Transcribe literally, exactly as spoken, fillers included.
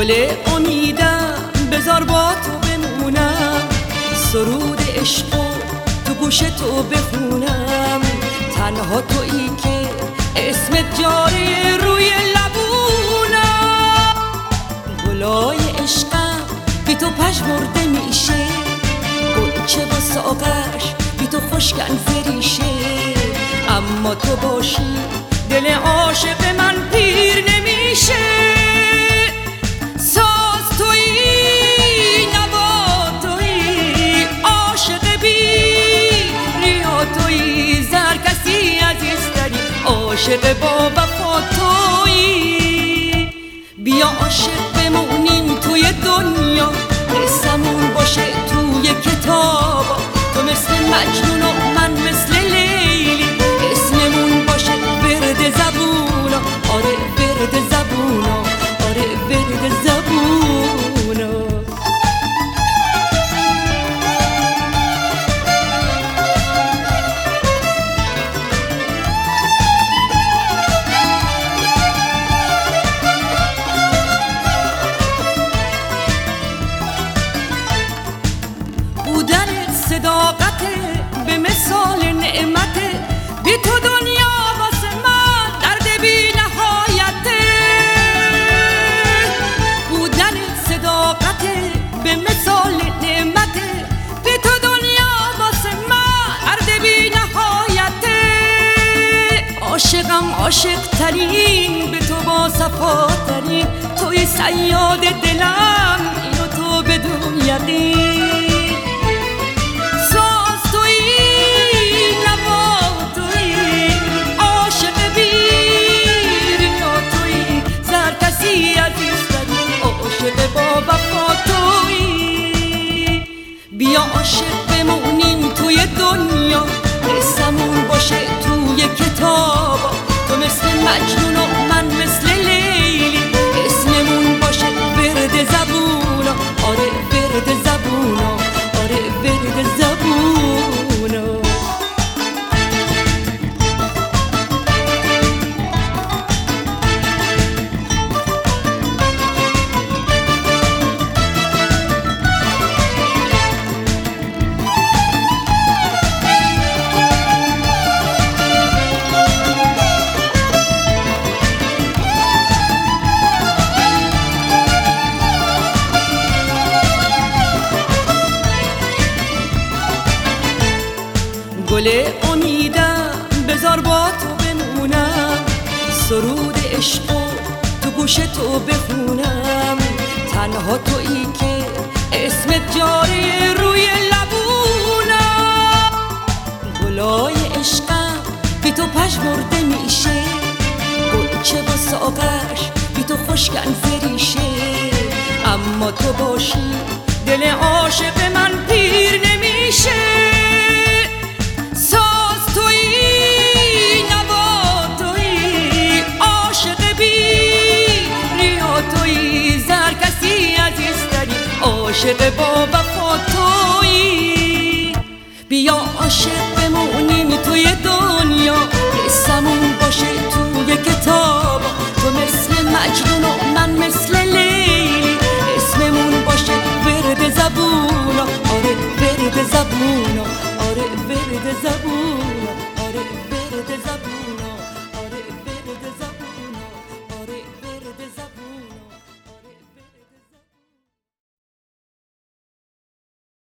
گل امیدم بذار با تو بمونم، سرود عشق و تو گوش تو بخونم. تنها تویی که اسمت جاری روی لبونم. گلای عشقم بی تو پژمرده میشه، گلچه و ساغرش بی تو خشکن فریشه. اما تو باشی دل عاشق من پیر نمیشه. ساز تویی، نوا تویی، عاشق بی ریا تویی، زر کسی عزیزتری، عاشق با وفا تویی. بیا عاشق بمونیم توی دنیا، قصمون باشه توی کتاب. تو مثل مجنون و من مثل لیلی، اسممون باشه ورد زبونا. آره ورد زبونا، آره ورد زبونا. بودنت صداقته به مثال نعمته، بی تو دنیا واسه من درد بی نهایته. بودنت صداقته به مثال نعمته، بی تو دنیا واسه من درد بی نهایته. عاشقم عاشق ترین، به تو با صفا ترین، توی صیاد دلم، اینو تو بدون یقین. عاشق با وفا تویی. بیا عاشق بمونیم توی دنیا، قصمون باشه توی کتاب. تو مثل مجنون و من مثل لیلی، اسممون باشه ورد زبونا. آره ورد زبونا، آره ورد زبونا. گل امیدم بذار با تو بمونم، سرود عشق و تو گوش تو بخونم. تنها تویی که اسمت جاری روی لبونم. گلای عشقم بی تو پژمرده میشه، گلچه و ساغرش بی تو خشکن فریشه. اما تو باشی دل عاشق من پیر نمیشه. ساز تویی، نوا تویی، عاشق بی ریا تویی، زر کسی عزیزتری، عاشق با وفا تویی. بیا عاشق بمونیم توی دنیا، قصمون باشه توی کتاب. تو مثل مجنون و من مثل لیلی، اسممون باشه ورد زبونا. آره ورد زبونا، آره ورد زبونا.